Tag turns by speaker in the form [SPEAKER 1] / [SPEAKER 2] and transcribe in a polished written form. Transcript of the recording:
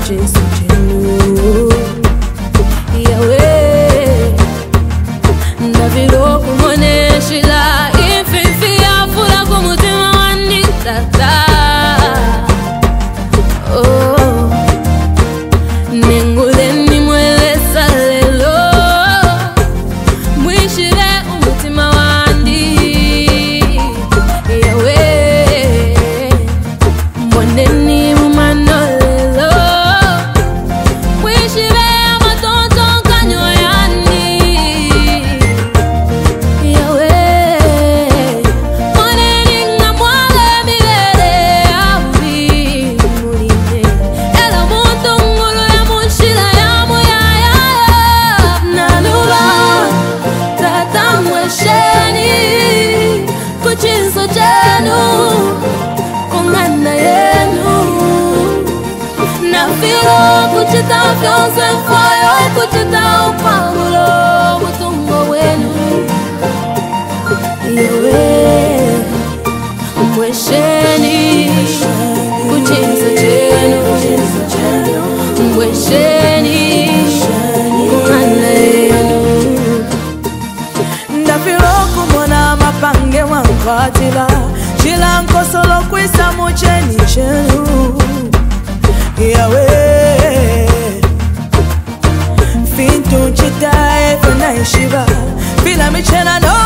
[SPEAKER 1] kuchinso chenu Yahweh Ndavilo kumoneshila Ififi ya fula kumutima wani tata Oh Nengule ni mwele salelo Mwishile umutima wandi Yahweh Mwaneni mumanolelo Mwishile amatonto kanyo yani Yahweh Mwaneni ngamwale milele awi muline Ela muntu ngulu ya munshila ya muyaya Nalula tata mwesheni Kuchinso chenu Kungana yenu Nafilo kuchita fyonse mfayo Kuchita upangulo Mutungo wenu Yahweh Mwesheni Kuchinso chenu Mwesheni Kungana yenu Ndafilo kumona mapange wankwatila Chila nkosolo kwisa mucheni chenu Yahweh Fintu chita efana ishiba Fila michena no